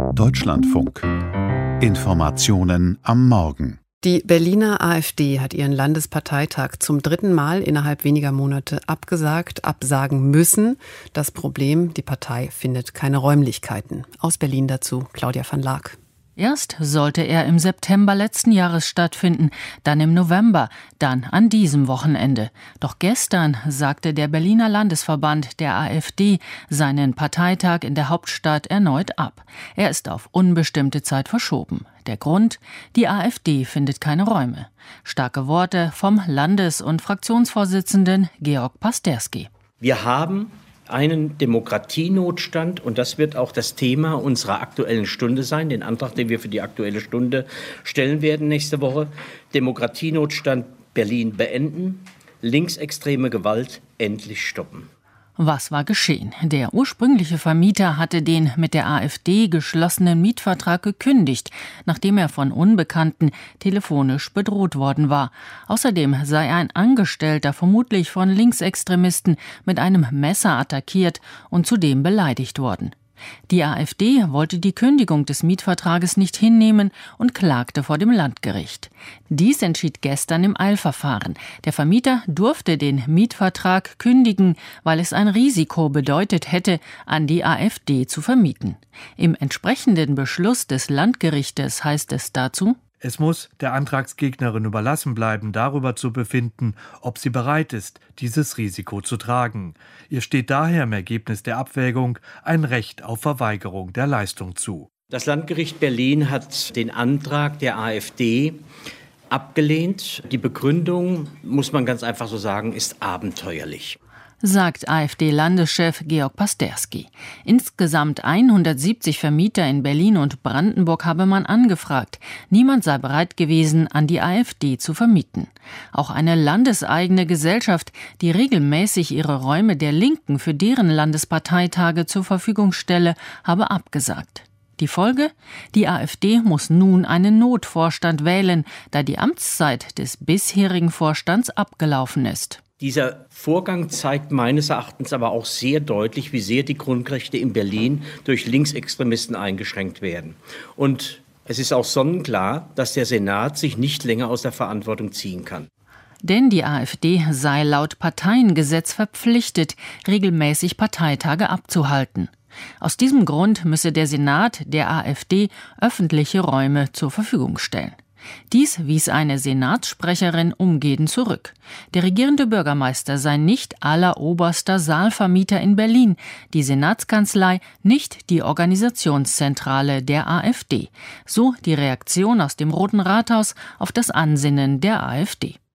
Deutschlandfunk. Informationen am Morgen. Die Berliner AfD hat ihren Landesparteitag zum 3. Mal innerhalb weniger Monate absagen müssen. Das Problem, die Partei findet keine Räumlichkeiten. Aus Berlin dazu Claudia van Laak. Erst sollte er im September letzten Jahres stattfinden, dann im November, dann an diesem Wochenende. Doch gestern sagte der Berliner Landesverband der AfD seinen Parteitag in der Hauptstadt erneut ab. Er ist auf unbestimmte Zeit verschoben. Der Grund? Die AfD findet keine Räume. Starke Worte vom Landes- und Fraktionsvorsitzenden Georg Pasterski. Wir haben einen Demokratienotstand und das wird auch das Thema unserer Aktuellen Stunde sein, den Antrag, den wir für die Aktuelle Stunde stellen werden nächste Woche. Demokratienotstand Berlin beenden, linksextreme Gewalt endlich stoppen. Was war geschehen? Der ursprüngliche Vermieter hatte den mit der AfD geschlossenen Mietvertrag gekündigt, nachdem er von Unbekannten telefonisch bedroht worden war. Außerdem sei ein Angestellter vermutlich von Linksextremisten mit einem Messer attackiert und zudem beleidigt worden. Die AfD wollte die Kündigung des Mietvertrages nicht hinnehmen und klagte vor dem Landgericht. Dies entschied gestern im Eilverfahren. Der Vermieter durfte den Mietvertrag kündigen, weil es ein Risiko bedeutet hätte, an die AfD zu vermieten. Im entsprechenden Beschluss des Landgerichtes heißt es dazu: Es muss der Antragsgegnerin überlassen bleiben, darüber zu befinden, ob sie bereit ist, dieses Risiko zu tragen. Ihr steht daher im Ergebnis der Abwägung ein Recht auf Verweigerung der Leistung zu. Das Landgericht Berlin hat den Antrag der AfD abgelehnt. Die Begründung, muss man ganz einfach so sagen, ist abenteuerlich, sagt AfD-Landeschef Georg Pasterski. Insgesamt 170 Vermieter in Berlin und Brandenburg habe man angefragt. Niemand sei bereit gewesen, an die AfD zu vermieten. Auch eine landeseigene Gesellschaft, die regelmäßig ihre Räume der Linken für deren Landesparteitage zur Verfügung stelle, habe abgesagt. Die Folge? Die AfD muss nun einen Notvorstand wählen, da die Amtszeit des bisherigen Vorstands abgelaufen ist. Dieser Vorgang zeigt meines Erachtens aber auch sehr deutlich, wie sehr die Grundrechte in Berlin durch Linksextremisten eingeschränkt werden. Und es ist auch sonnenklar, dass der Senat sich nicht länger aus der Verantwortung ziehen kann. Denn die AfD sei laut Parteiengesetz verpflichtet, regelmäßig Parteitage abzuhalten. Aus diesem Grund müsse der Senat der AfD öffentliche Räume zur Verfügung stellen. Dies wies eine Senatssprecherin umgehend zurück. Der regierende Bürgermeister sei nicht alleroberster Saalvermieter in Berlin, die Senatskanzlei nicht die Organisationszentrale der AfD. So die Reaktion aus dem Roten Rathaus auf das Ansinnen der AfD.